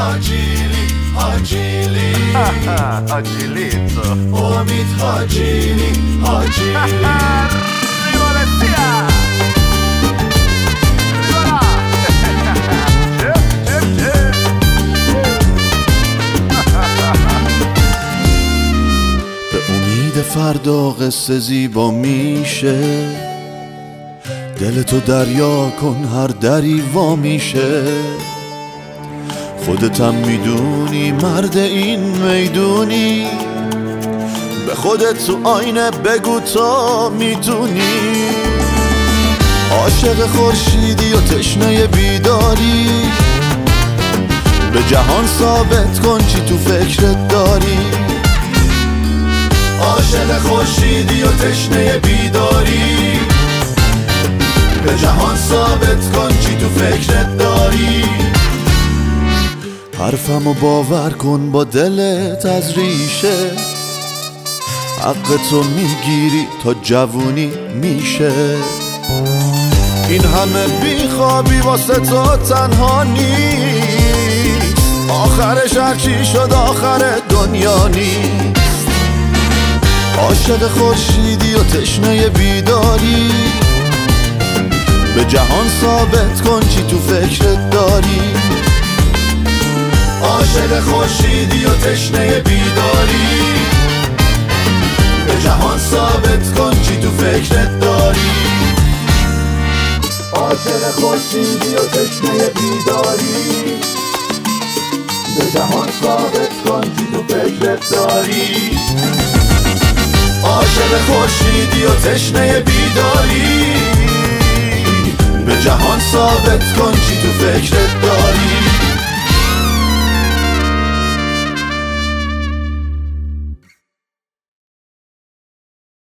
حاجیلی حاجیلی Agilito. امید حاجیلی حاجیلی Rivolesia. Rivola. به امید فردا قصه زیبا میشه، دلتو دریا کن هر دری وا میشه. خودتم میدونی مرد این میدونی، به خودت تو آینه بگو تا میتونی. عاشق خورشیدی و تشنه بیداری، به جهان ثابت کن چی تو فکرت داری. عاشق خورشیدی و تشنه بیداری، به جهان ثابت کن چی تو فکرت داری. حرفمو باور کن با دلت از ریشه، حقتو میگیری تا جوونی میشه. این همه بیخوابی واسه تو تنها نیست، آخرش هرچی شد آخر دنیا نیست. عاشق خورشیدی و تشنه بیداری، به جهان ثابت کن چی تو فکرت داری. عاشق خورشیدی و تشنه بیداری، به جهان ثابت کن چی تو فکرت داری. عاشق خورشیدی و تشنه بیداری، به جهان ثابت کن چی تو فکرت داری. عاشق خورشیدی و تشنه بیداری، به جهان ثابت کن چی تو فکرت داری.